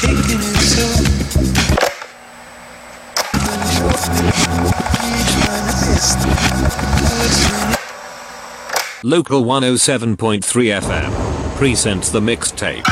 Local 107.3 FM presents the mixtape.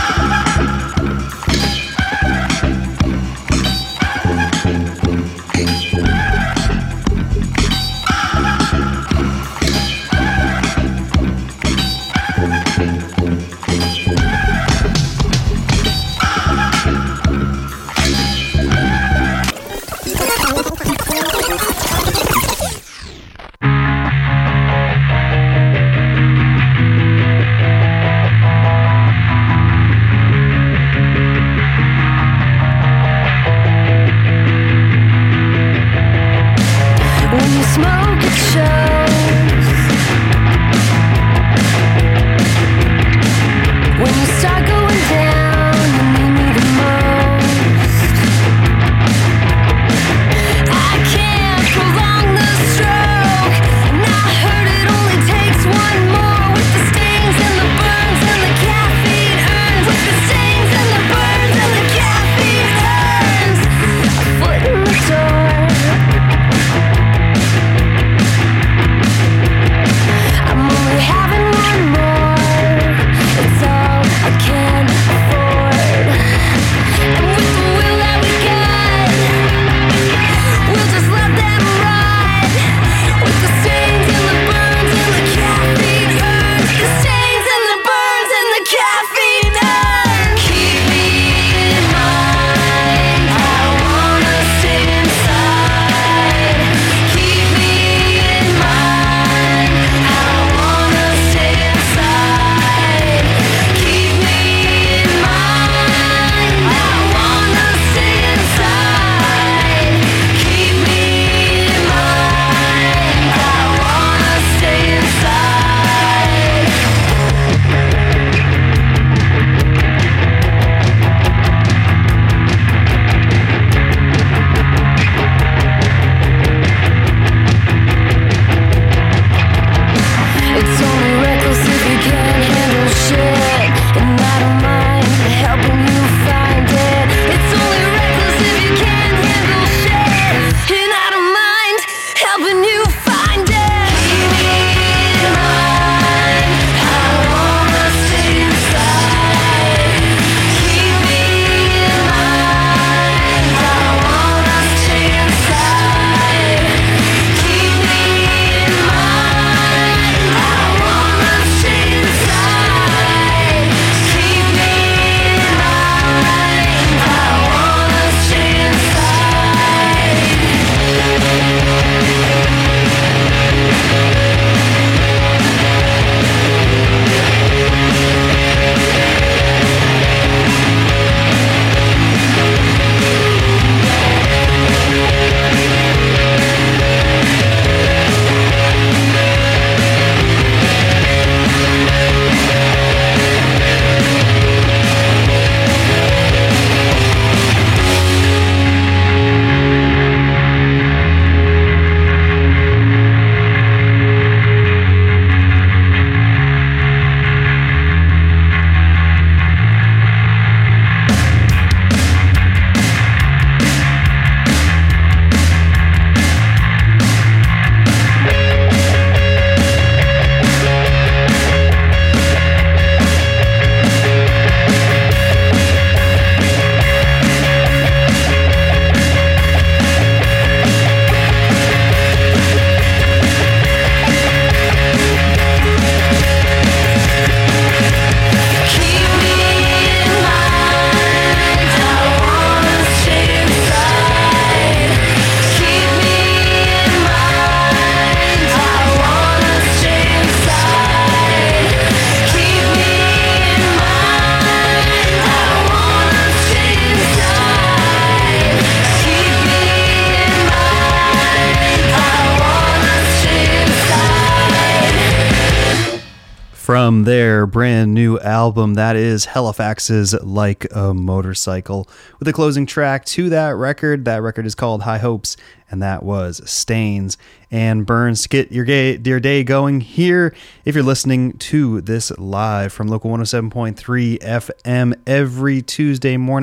From their brand new album, that is Halifax's Like a Motorcycle, with a closing track to that record. That record is called High Hopes, and that was Stains. And Burns, to get your day going here, if you're listening to this live from Local 107.3 FM every Tuesday morning,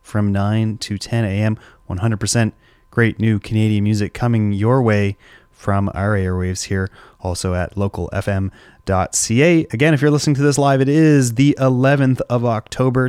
from 9 to 10 a.m. 100% great new Canadian music coming your way from our airwaves here, also at localfm.ca. Again, if you're listening to this live, it is the 11th of October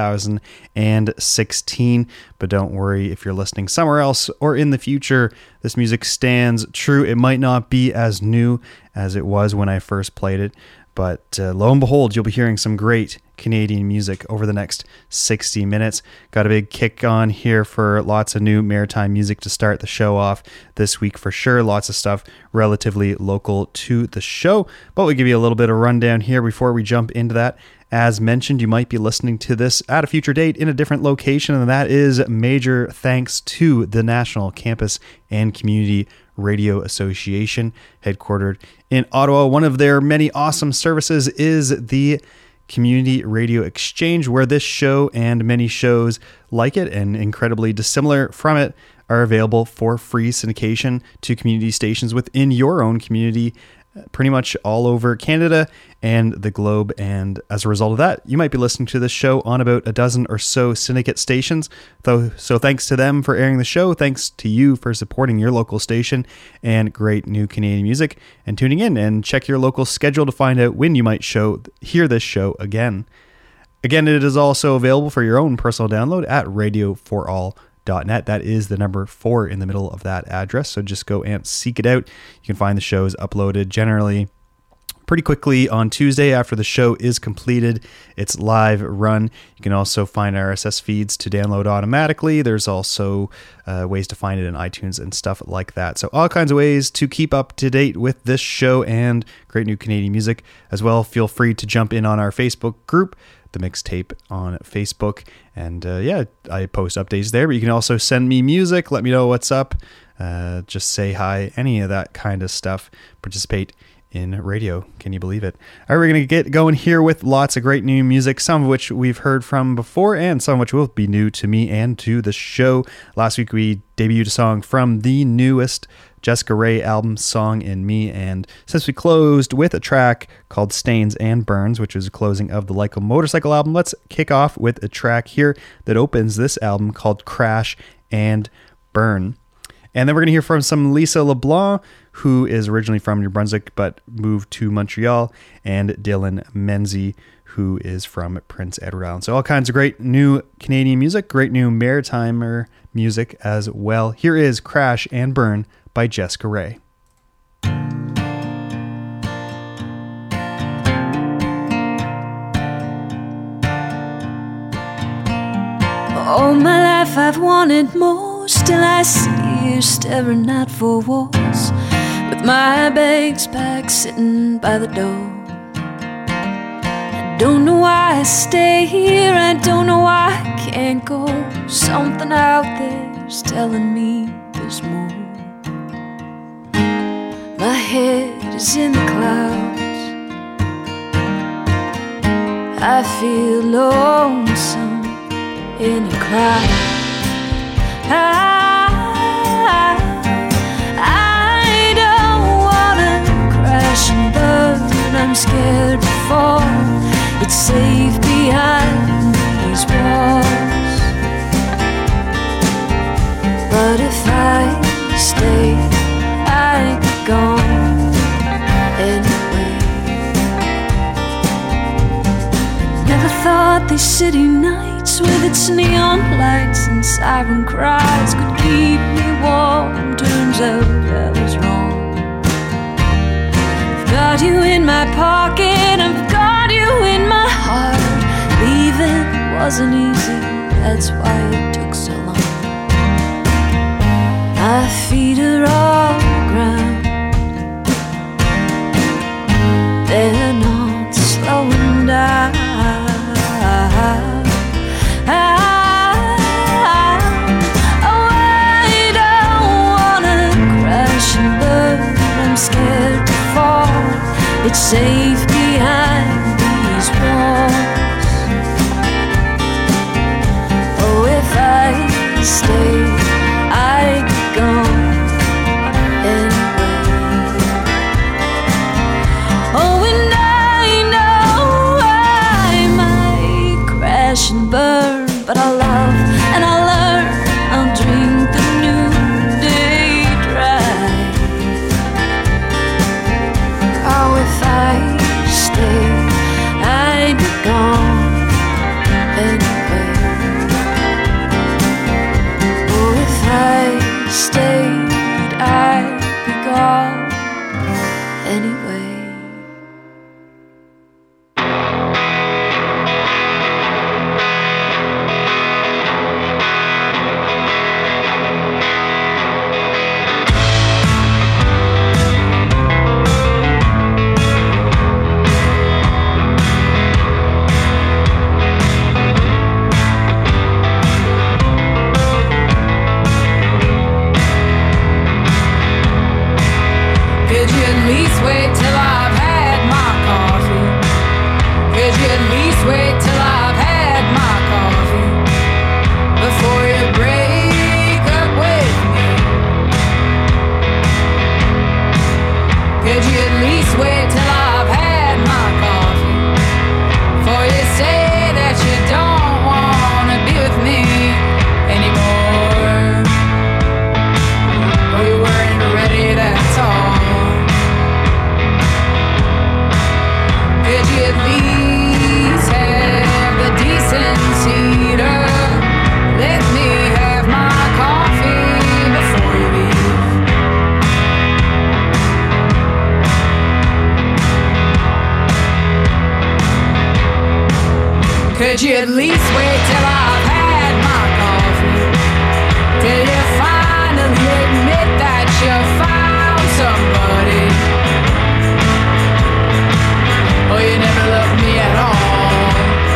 2016. But don't worry, if you're listening somewhere else or in the future, this music stands true. It might not be as new as it was when I first played it, but lo and behold, you'll be hearing some great Canadian music over the next 60 minutes. Got a big kick on here for lots of new maritime music to start the show off this week for sure. Lots of stuff relatively local to the show, but we'll give you a little bit of rundown here before we jump into that. As mentioned, you might be listening to this at a future date in a different location, and that is major thanks to the National Campus and Community Radio Association, headquartered in Ottawa. One of their many awesome services is the Community Radio Exchange, where this show and many shows like it and incredibly dissimilar from it are available for free syndication to community stations within your own community, pretty much all over Canada and the globe. And as a result of that, you might be listening to this show on about a dozen or so syndicate stations. So thanks to them for airing the show. Thanks to you for supporting your local station and great new Canadian music and tuning in. And check your local schedule to find out when you might hear this show again. Again, it is also available for your own personal download at radioforall.net. That is the number 4 in the middle of that address. So just go and seek it out. You can find the shows uploaded generally pretty quickly on Tuesday after the show is completed its live run. You can also find RSS feeds to download automatically. There's also ways to find it in iTunes and stuff like that. So all kinds of ways to keep up to date with this show and great new Canadian music as well. Feel free to jump in on our Facebook group, The Mixtape on Facebook. And I post updates there, but you can also send me music. Let me know what's up. Just say hi, any of that kind of stuff. Participate in radio. Can you believe it? All right, we're going to get going here with lots of great new music, some of which we've heard from before and some of which will be new to me and to the show. Last week we debuted a song from the newest Jessica Rae album, Song in Me, and since we closed with a track called Stains and Burns, which was a closing of the Like a Motorcycle album, let's kick off with a track here that opens this album called Crash and Burn. And then we're going to hear from some Lisa LeBlanc, who is originally from New Brunswick but moved to Montreal, and Dylan Menzies, who is from Prince Edward Island. So all kinds of great new Canadian music, great new Maritimer music as well. Here is Crash and Burn by Jessica Rae. All my life I've wanted more, still I sit here staring at four walls, with my bags packed sitting by the door. I don't know why I stay here, I don't know why I can't go. Something out there's telling me there's more. My head is in the clouds, I feel lonesome in a crowd. I don't wanna crash and burn, I'm scared to fall. It's safe behind these walls, but if I stay, I'd be gone anyway. Never thought these city nights with its neon lights and siren cries could keep me warm. Turns out I was wrong. I've got you in my pocket, I've got you in my heart. Leaving wasn't easy, that's why it took so long. My feet are on the ground, they're not slowing down. Scared to fall, it's safe behind these walls. Oh, if I stay, I'd be gone anyway. Oh, and I know I might crash and burn, but our love and I learn I'll drink the new day dry. Oh, if I stay, I'd be gone anyway. Oh, if I stayed, I'd be gone anyway. Could you at least wait till I've had my coffee? Could you at least wait till I've had my coffee before you break up with me? Could you at least wait till I've had my coffee before you say that you don't wanna be with me anymore? Or you weren't ready, that's all. Could you at least have the decency to let me have my coffee before you leave? Could you at least wait till I've had my coffee? Till you finally admit that you found somebody? Oh, you never loved me at all.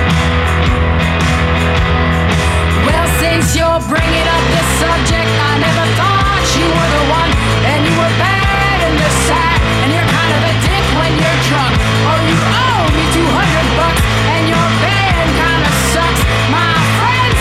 Well, since you're bringing up this subject, I never thought you were the one. And you were bad in the sack, and you're kind of a dick when you're drunk. Oh, you owe me $200, and your band kind of sucks. My friend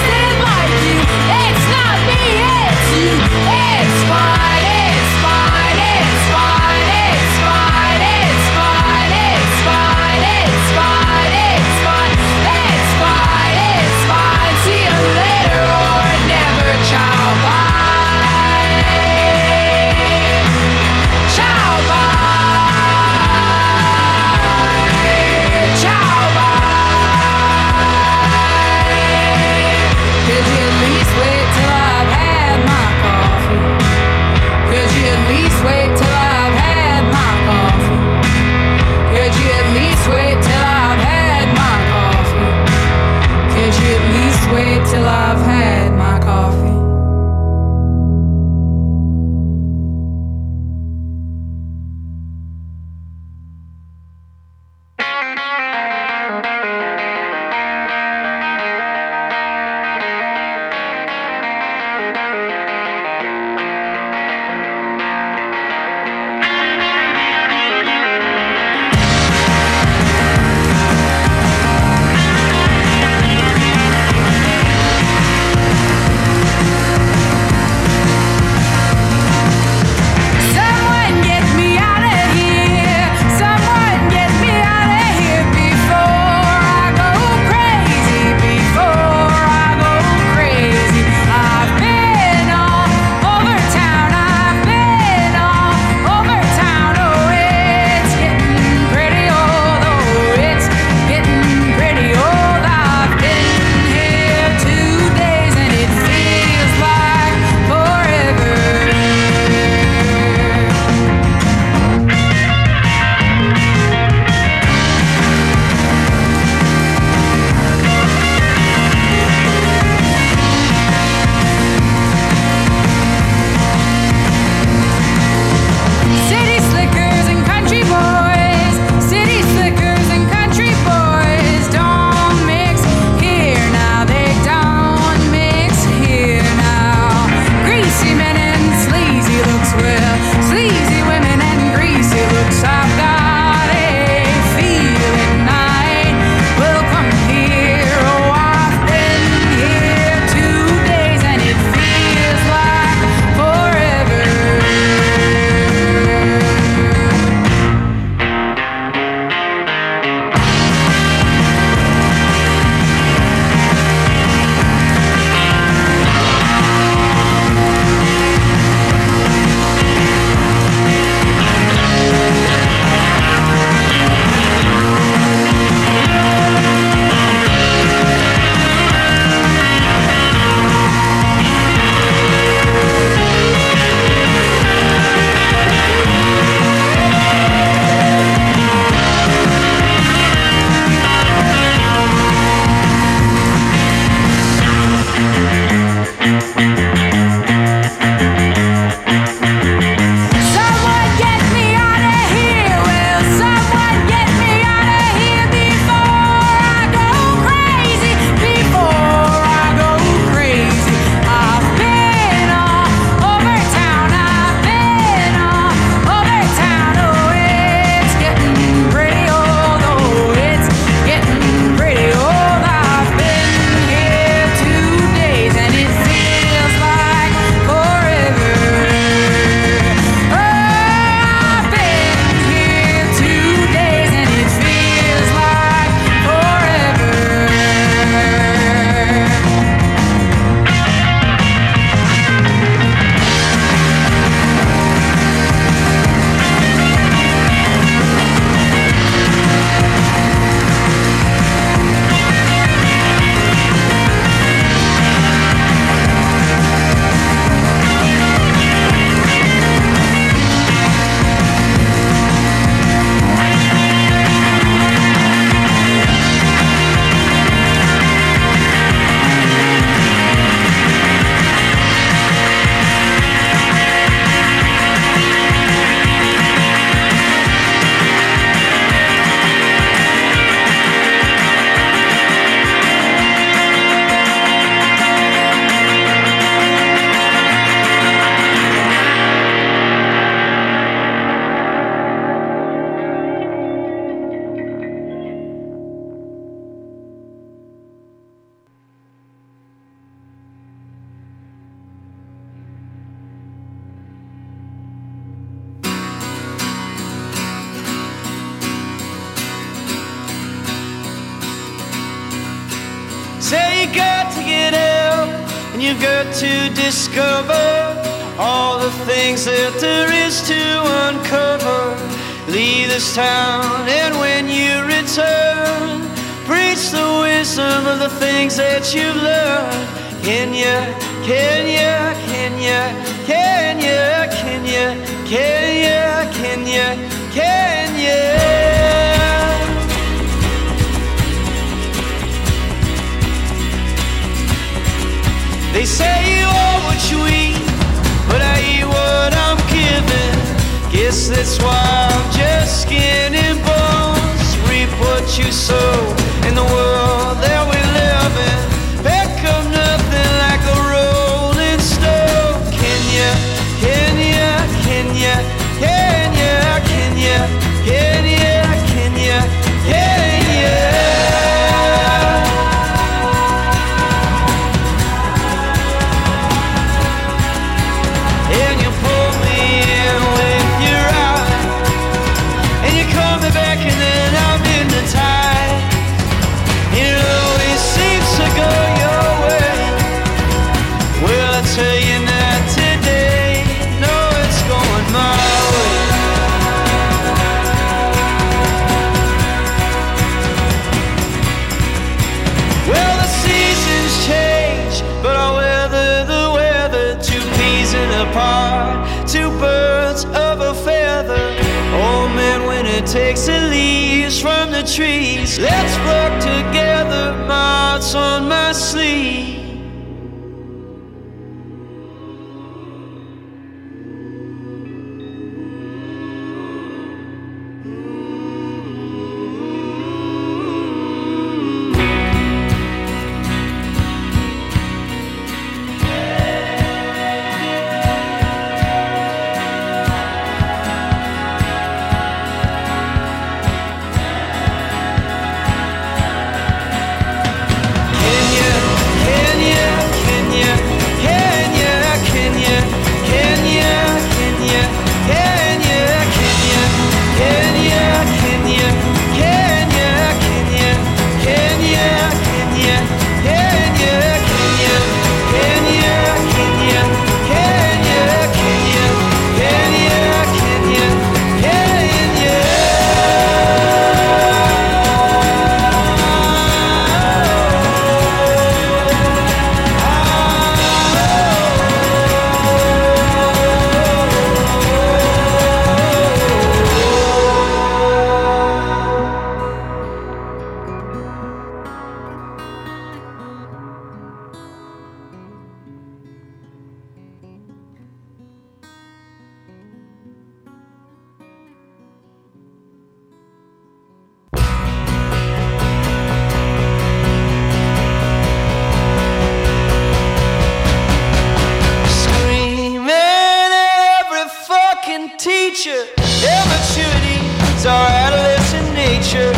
and you've got to discover all the things that there is to uncover. Leave this town, and when you return, preach the wisdom of the things that you've learned. Can you, can you, can you, can you, can you, can you, can you, can you? They say you are what you eat, but I eat what I'm given. Guess that's why I'm just skin and bones. Reap what you sow in the world that we live in. Pick up nothing like a rolling stone. Can you, can you, can you, can you, can you, can you, can you, can you? And you pull me in with your eye, and you call me back, and then I'm in the tide. It always seems to go your way. Well, I tell you not today. No, it's going my way. Well, the seasons change, but I'll weather the weather. Two peas in a pod, two birds of a feather. Oh man, when it takes the leaves from the trees, let's work together, my heart's on my sleeve. Immaturity's our adolescent nature.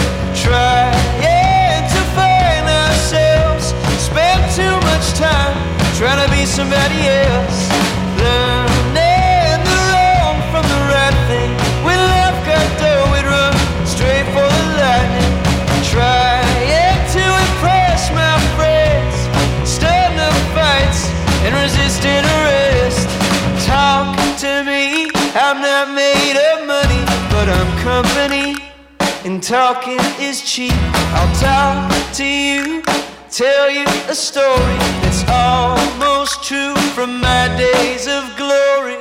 Trying to find ourselves. Spend too much time trying to be somebody else. Learning the wrong from the right thing. When life got dull, we'd run straight for the lightning. Trying to impress my friends. Starting up fights and resisting arrest. Talk to me, I'm not made of money, but I'm company, and talking is cheap. I'll talk to you, tell you a story that's almost true from my days of glory.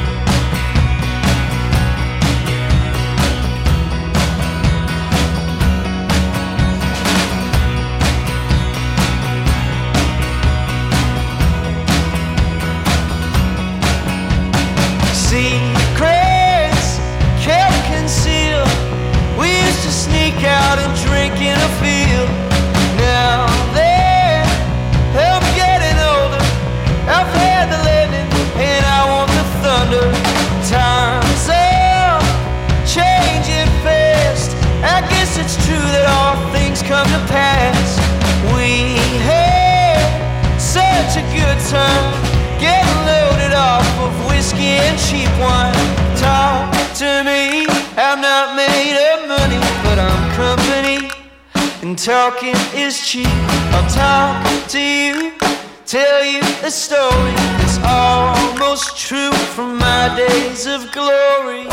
Secrets kept concealed. We used to sneak out and drink in a field. Now that I'm getting older, I've had the lightning and I want the thunder. Times are changing fast. I guess it's true that all things come to pass. We had such a good time, getting loaded off of whiskey and cheap wine. Talk to me, I'm not made of money, but I'm company, and talking is cheap. I'll talk to you, tell you a story that's almost true from my days of glory.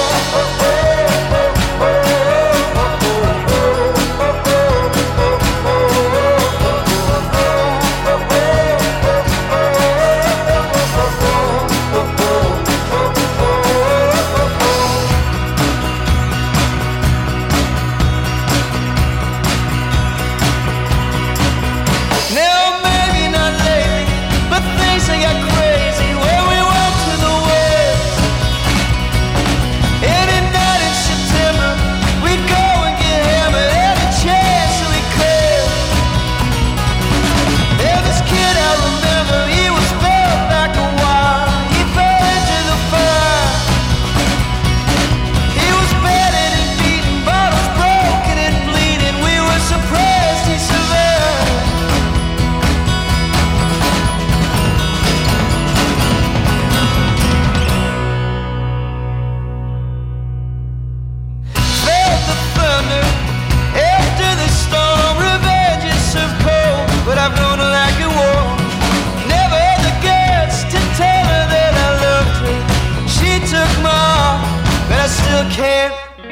Can't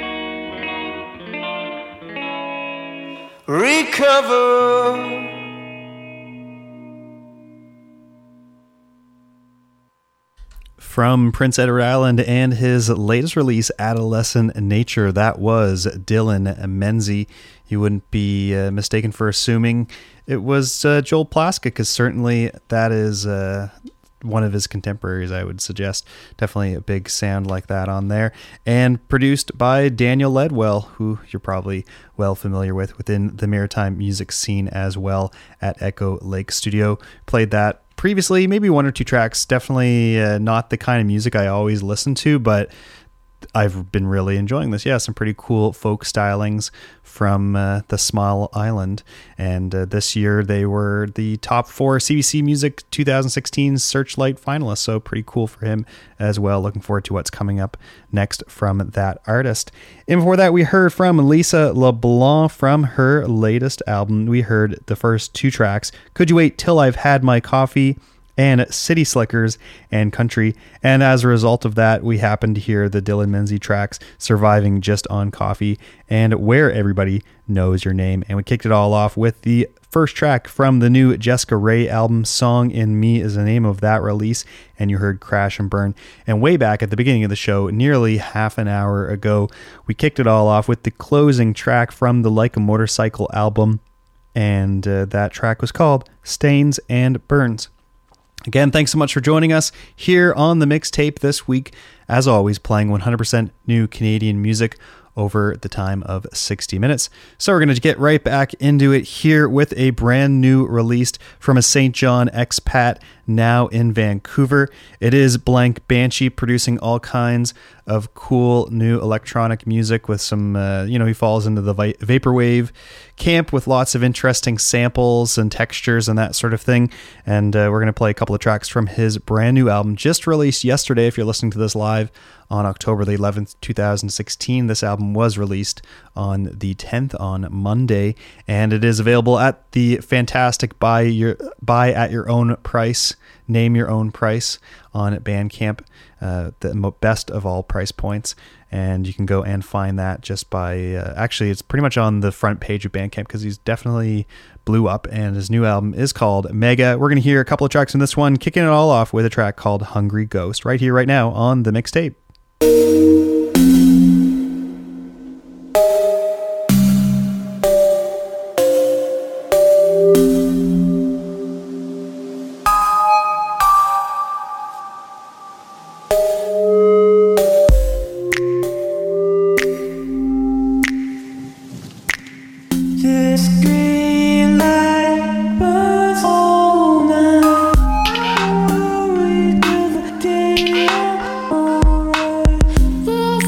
recover. From Prince Edward Island and his latest release, Adolescent Nature, that was Dylan Menzie. You wouldn't be mistaken for assuming it was Joel Plaskett, because certainly that is one of his contemporaries, I would suggest. Definitely a big sound like that on there. And produced by Daniel Ledwell, who you're probably well familiar with within the maritime music scene as well at Echo Lake Studio. Played that previously, maybe one or two tracks. Definitely not the kind of music I always listen to, but I've been really enjoying this. Yeah, some pretty cool folk stylings from the Small Island. And this year they were the top 4 CBC Music 2016 Searchlight finalists. So pretty cool for him as well. Looking forward to what's coming up next from that artist. And before that, we heard from Lisa LeBlanc from her latest album. We heard the first 2 tracks, Could You Wait Till I've Had My Coffee and City Slickers and Country. And as a result of that, we happened to hear the Dylan Menzie tracks, Surviving Just on Coffee and Where Everybody Knows Your Name. And we kicked it all off with the first track from the new Jessica Rae album, Song in Me is the name of that release. And you heard Crash and Burn. And way back at the beginning of the show, nearly half an hour ago, we kicked it all off with the closing track from the Like a Motorcycle album. And that track was called Stains and Burns. Again, thanks so much for joining us here on the mixtape this week. As always, playing 100% new Canadian music over the time of 60 minutes. So we're going to get right back into it here with a brand new release from a St. John expat now in Vancouver. It is Blank Banshee, producing all kinds of cool new electronic music with some, he falls into the vaporwave camp with lots of interesting samples and textures and that sort of thing. And we're going to play a couple of tracks from his brand new album, just released yesterday. If you're listening to this live on October the 11th, 2016, this album was released on the 10th, on Monday, and it is available at the fantastic buy at your own price, name your own price on Bandcamp, the best of all price points. And you can go and find that just by, actually it's pretty much on the front page of Bandcamp, because he's definitely blew up, and his new album is called Mega. We're going to hear a couple of tracks in this one, kicking it all off with a track called Hungry Ghost, right here, right now on the mixtape. This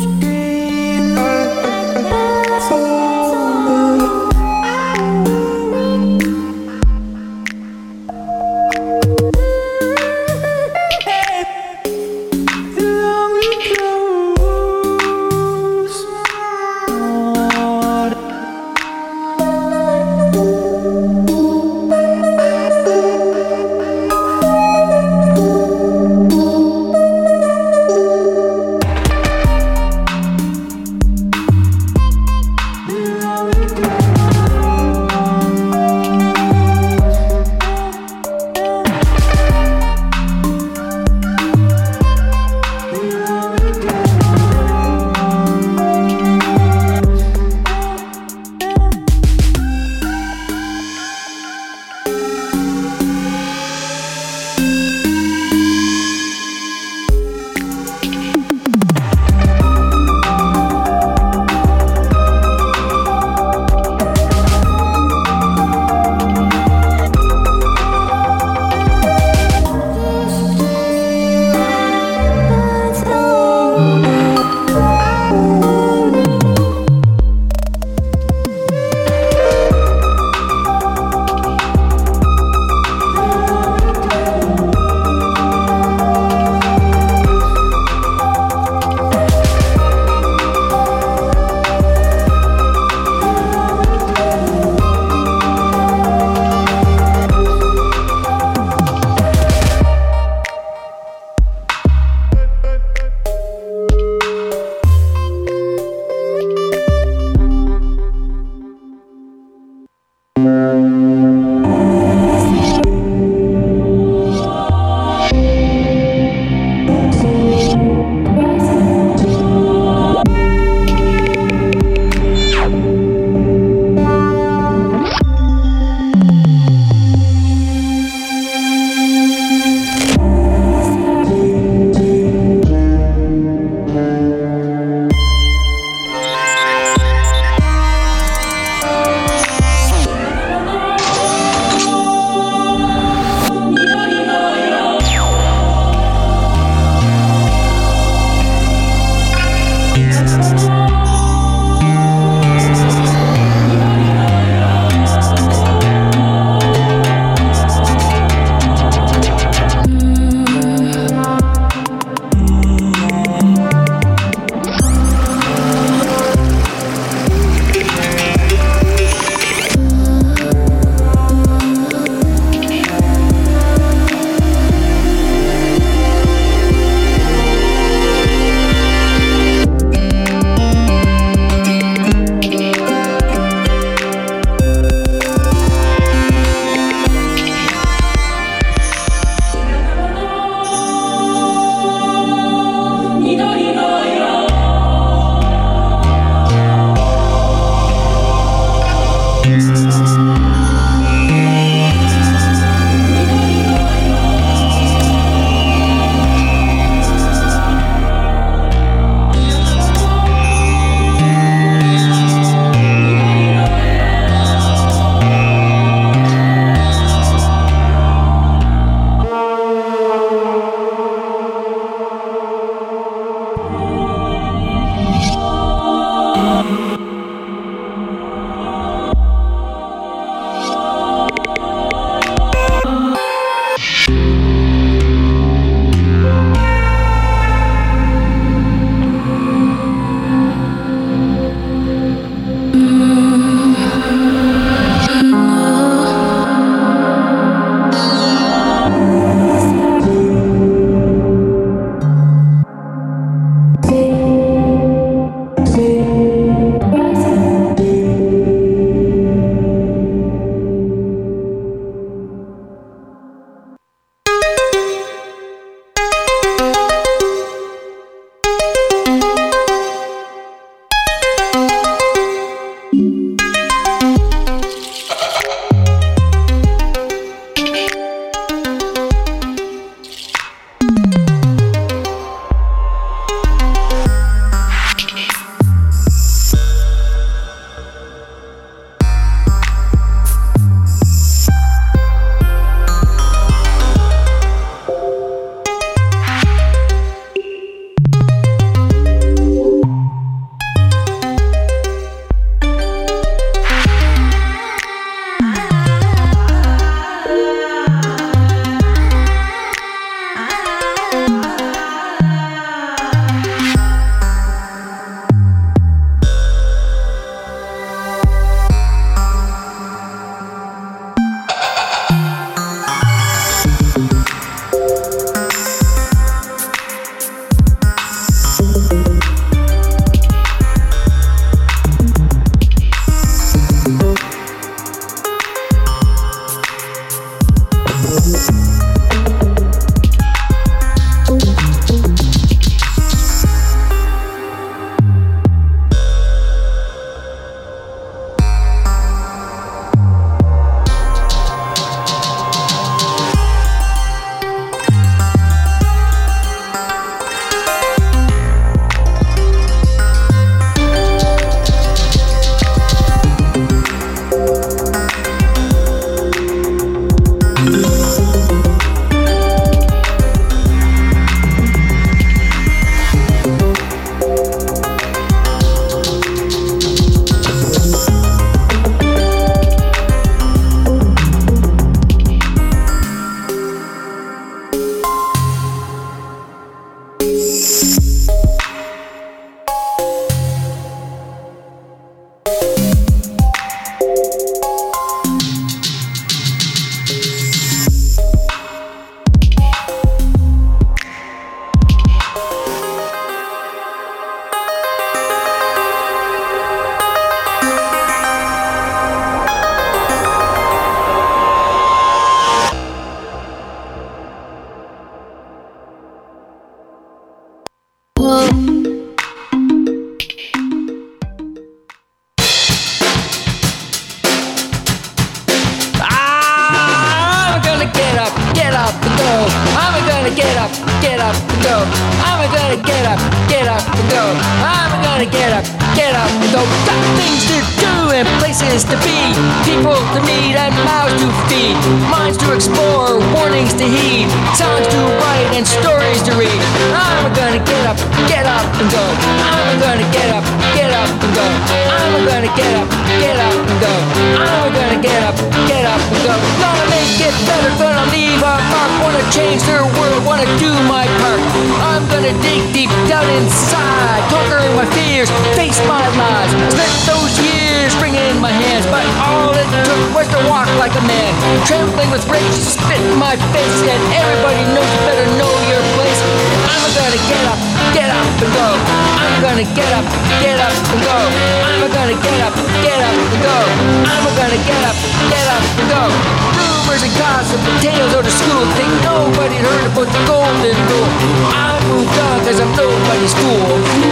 go. I'm gonna get up and go. I'm gonna get up and go. I'm gonna get up and go. Got things to do and places to be, people to meet and mouths to feed, minds to explore, warnings to heed, songs to write and stories to read. I'm gonna get up and go. I'm gonna get up and go. I'm gonna get up and go. I'm gonna get up and go. Gonna make it better, gonna leave a mark, wanna change their world, wanna do my part. I'm gonna dig deep down inside, conquer my fears, face my lies. Spent those years wringing my hands, but all it took was to walk like a man, trembling with rage, spit in my face, and everybody knows you better know your place. I'm gonna get up and go. I'm gonna get up and go. I'm gonna get up and go. I'm gonna get up and go. Rumors and gossip and tales out of school, think nobody heard about the golden rule. I moved on cause I'm nobody's fool.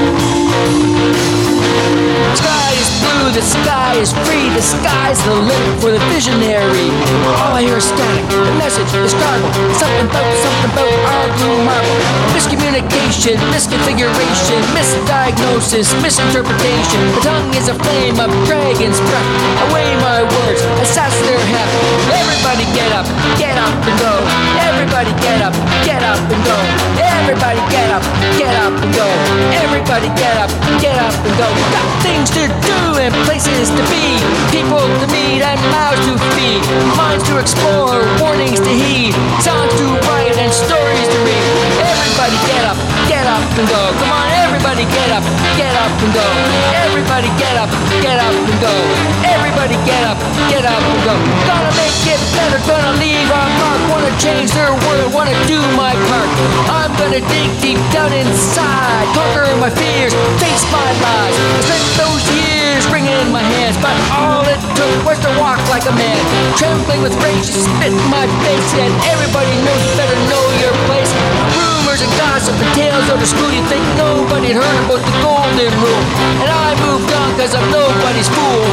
The sky is blue, the sky is free, the sky's the limit for the visionary. All I hear is static, the message is garbled, something about our blue marble. Miscommunication, misconfiguration, misdiagnosis, misinterpretation. The tongue is a flame of dragon's breath. I weigh my words, assess their heft. Everybody get up and go. Everybody get up and go. Everybody get up and go. Everybody get up and go. Got things to do and places to be, people to meet and mouths to feed, minds to explore, warnings to heed, songs to write and stories to read. Everybody get up and go. Come on, everybody get up and go. Everybody get up and go. Everybody get up and go. Gonna make it better, gonna leave a mark, wanna change their world, wanna do my part. I'm gonna dig deep down inside, conquer my fears, face my lies. I spent those years wringing my hands, but all it took was to walk like a man, trembling with rage, spit in my face, and everybody knows you better know your place. Rumors and gossip and tales out of school, you think nobody had heard about the golden rule, and I moved on cause I'm nobody's fool.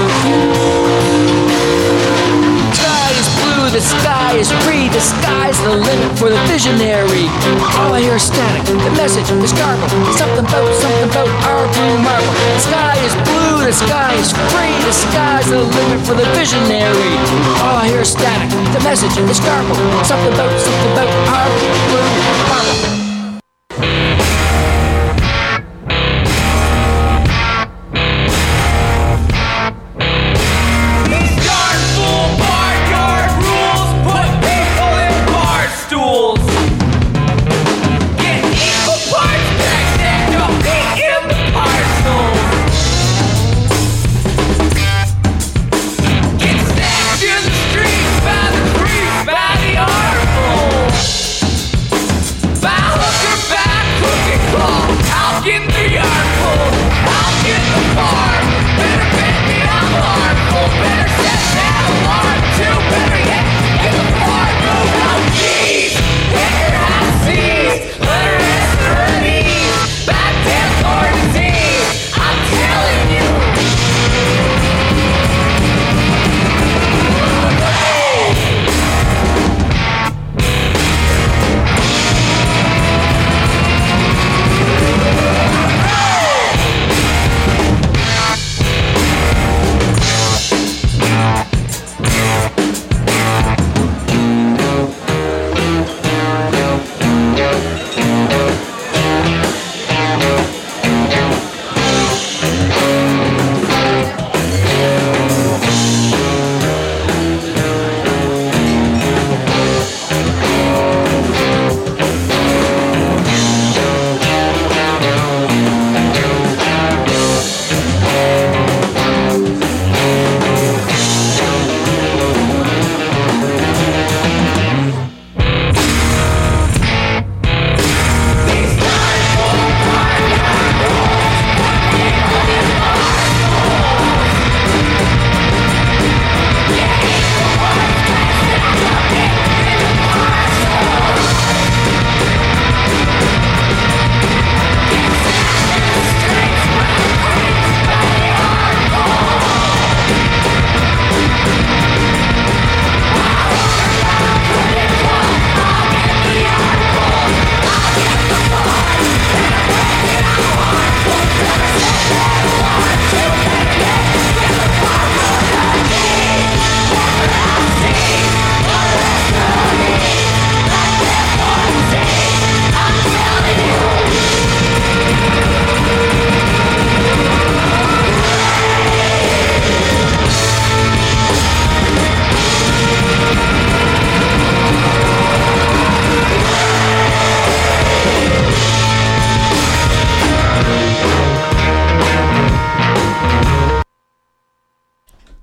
The sky is free, the sky's the limit for the visionary. All I hear is static, the message is garbled, something about our blue marble. The sky is blue, the sky is free, the sky's the limit for the visionary. All I hear is static, the message is garbled, something about our blue marble.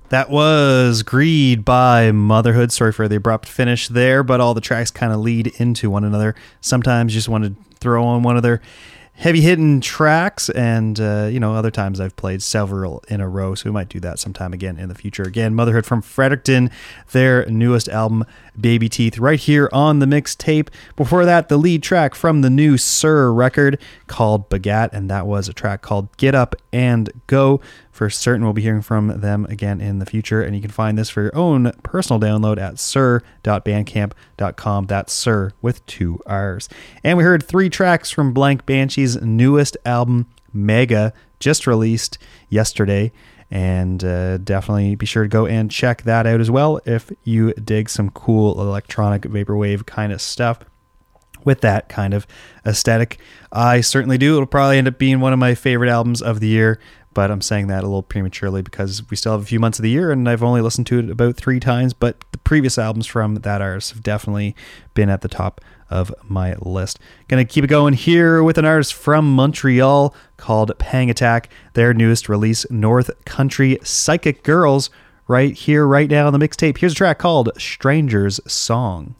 That was Greed by Motherhood. Sorry for the abrupt finish there, but all the tracks kind of lead into one another. Sometimes you just want to throw on one of their heavy-hitting tracks, and other times I've played several in a row, so we might do that sometime again in the future. Again, Motherhood from Fredericton, their newest album, Baby Teeth, right here on the mixtape. Before that, the lead track from the new Sir record called Bagat, and that was a track called Get Up and Go. For certain, we'll be hearing from them again in the future, and you can find this for your own personal download at sir.bandcamp.com. That's Sir with 2 R's. And we heard 3 tracks from Blank Banshee's newest album, Mega, just released yesterday, and definitely be sure to go and check that out as well if you dig some cool electronic vaporwave kind of stuff with that kind of aesthetic. I certainly do. It'll probably end up being one of my favorite albums of the year, but I'm saying that a little prematurely because we still have a few months of the year and I've only listened to it about 3 times, but the previous albums from that artist have definitely been at the top of my list. Gonna keep it going here with an artist from Montreal called Pang Attack, their newest release, North Country Psychic Girls, right here, right now on the mixtape. Here's a track called Stranger's Song.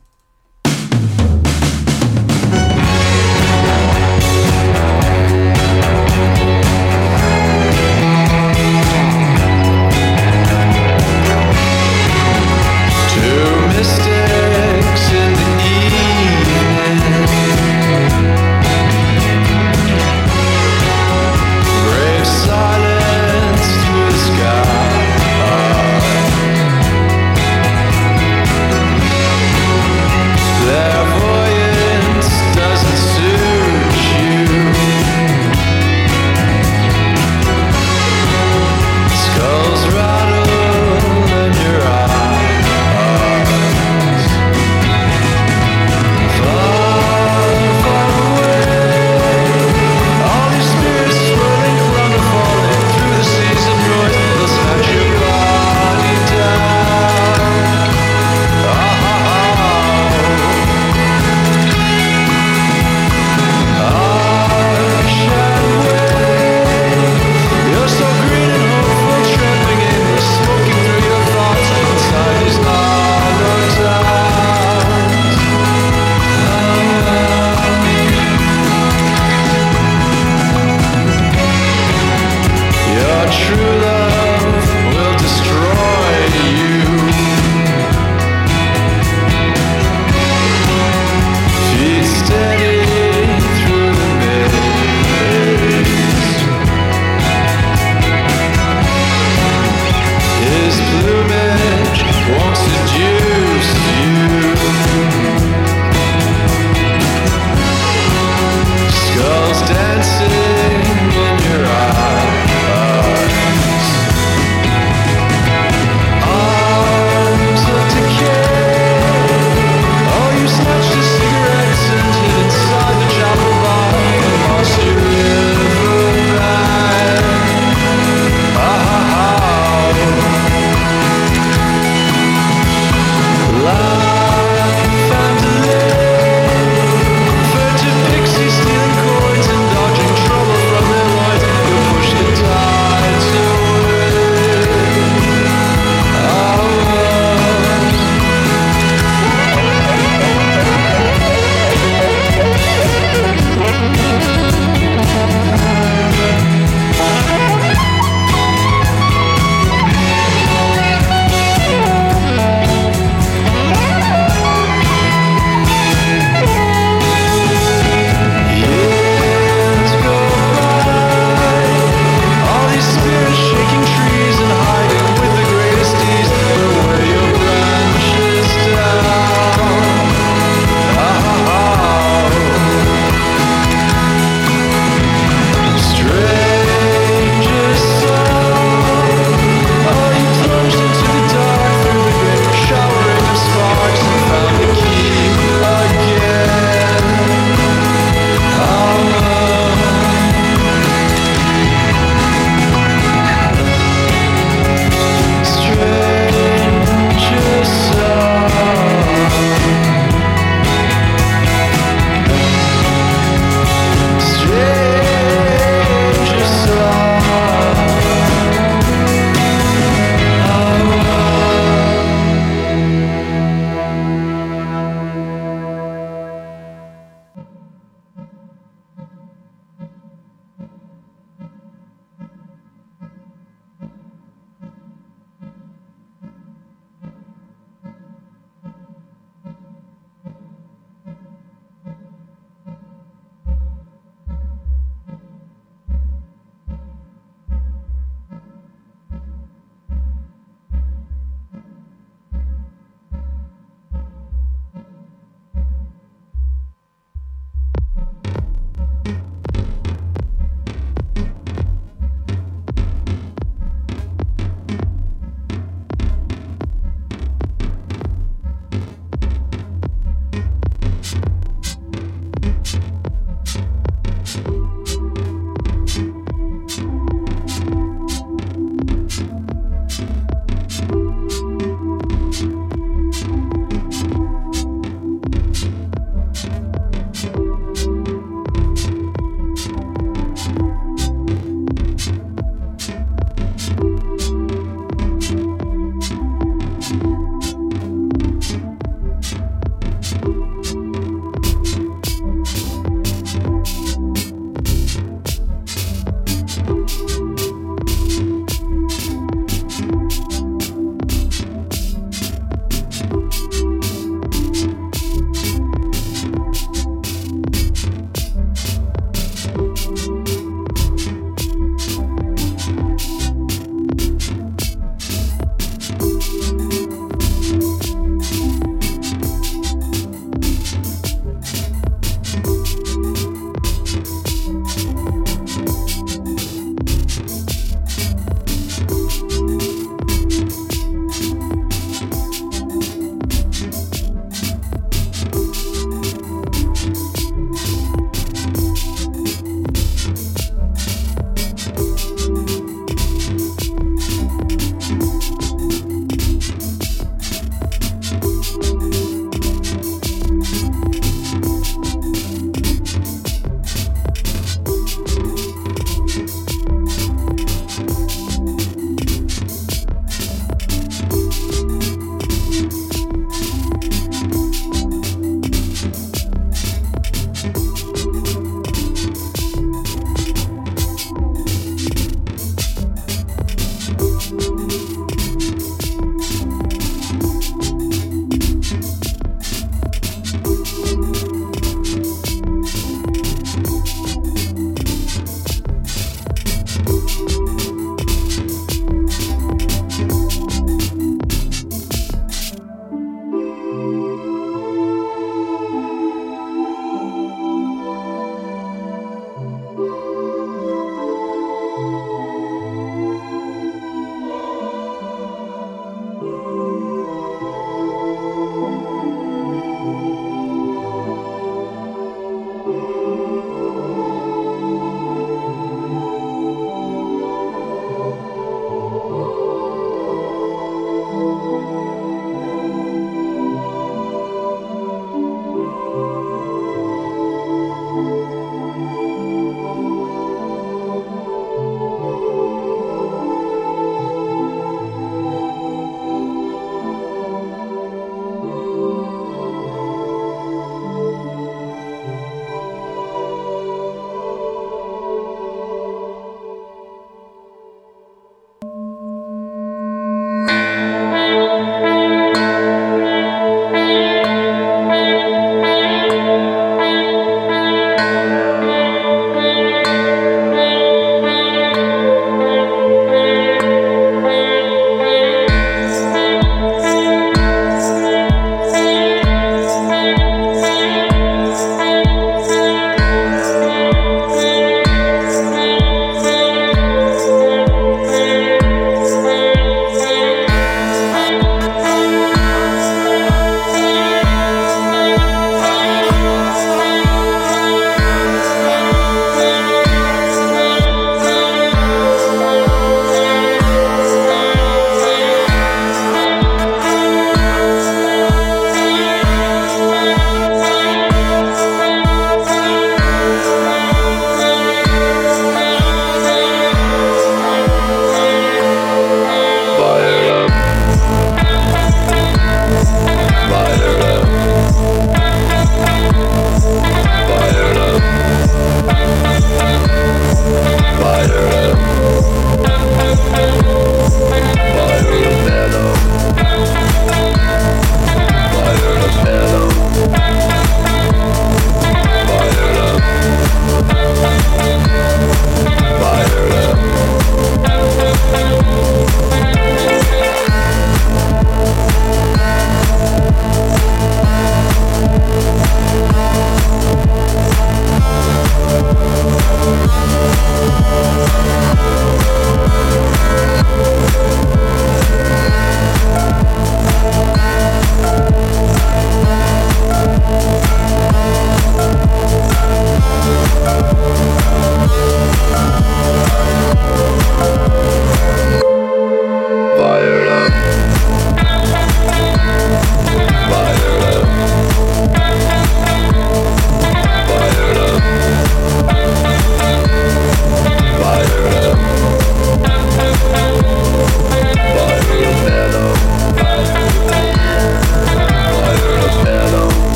Silence to the sky.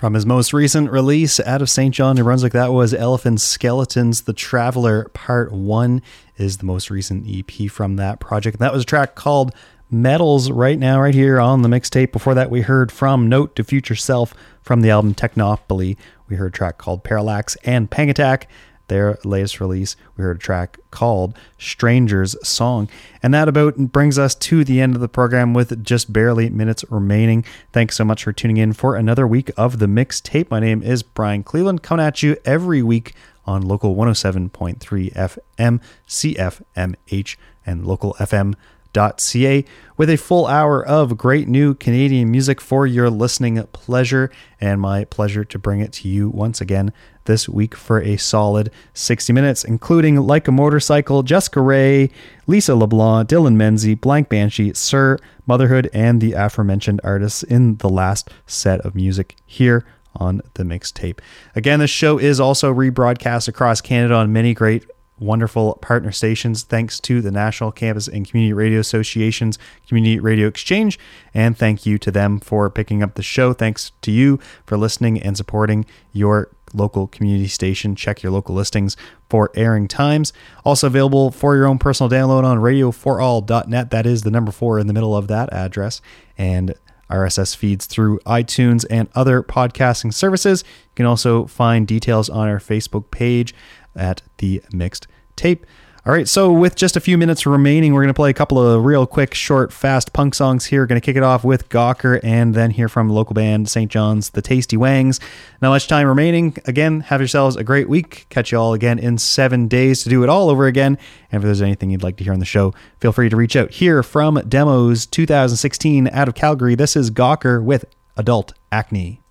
From his most recent release out of St. John, New Brunswick, that was Elephant Skeletons. The Traveler Part 1 is the most recent EP from that project. And that was a track called Metals right now, right here on the mixtape. Before that, we heard from Note to Future Self from the album Technopoly. We heard a track called Parallax, and Pang Attack, their latest release, we heard a track called Stranger's Song. And that about brings us to the end of the program with just barely minutes remaining. Thanks so much for tuning in for another week of the Mixtape. My name is Brian Cleveland, coming at you every week on local 107.3 FM, CFMH, and localfm.ca with a full hour of great new Canadian music for your listening pleasure, and my pleasure to bring it to you once again this week for a solid 60 minutes, including Like a Motorcycle, Jessica Ray, Lisa LeBlanc, Dylan Menzie, Blank Banshee, Sir, Motherhood, and the aforementioned artists in the last set of music here on the Mixtape. Again, this show is also rebroadcast across Canada on many great wonderful partner stations, thanks to the National Campus and Community Radio Association's Community Radio Exchange, and thank you to them for picking up the show. Thanks to you for listening and supporting your local community station. Check your local listings for airing times. Also available for your own personal download on radioforall.net. That is the number 4 in the middle of that address, and RSS feeds through iTunes and other podcasting services. You can also find details on our Facebook page at the Mixed Tape. All right, so with just a few minutes remaining, we're going to play a couple of real quick, short, fast punk songs here. Going to kick it off with Gawker and then hear from local band St. John's, The Tasty Wangs. Not much time remaining. Again, have yourselves a great week. Catch you all again in 7 days to do it all over again. And if there's anything you'd like to hear on the show, feel free to reach out. Here from Demos 2016 out of Calgary, this is Gawker with Adult Acne.